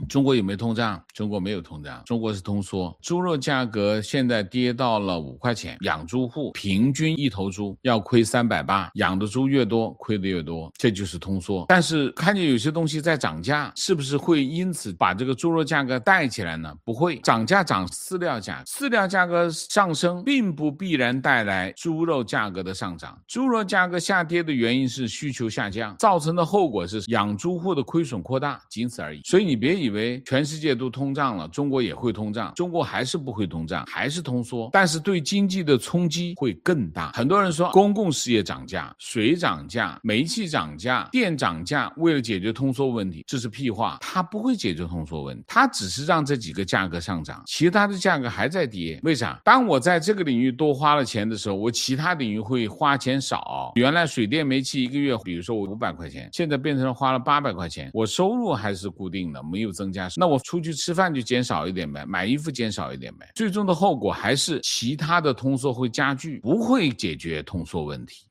中国有没有通胀？中国没有通胀，中国是通缩。猪肉价格现在跌到了5块钱，养猪户平均一头猪要亏380，养的猪越多亏的越多，这就是通缩。但是看见有些东西在涨价，是不是会因此把这个猪肉价格带起来呢？不会，涨价涨饲料价，饲料价格上升并不必然带来猪肉价格的上涨。猪肉价格下跌的原因是需求下降，造成的后果是养猪户的亏损扩大，仅此而已。所以你别以为全世界都通胀了，中国也会通胀，中国还是不会通胀，还是通缩，但是对经济的冲击会更大。很多人说公共事业涨价，水涨价，煤气涨价，电涨价，为了解决通缩问题，这是屁话，它不会解决通缩问题，它只是让这几个价格上涨，其他的价格还在跌。为啥？当我在这个领域多花了钱的时候，我其他领域会花钱少。原来水电煤气一个月，比如说我500块钱，现在变成了花了800块钱，我收入还是固定的，没有增加，那我出去吃饭就减少一点呗，买衣服减少一点呗，最终的后果还是其他的通缩会加剧，不会解决通缩问题。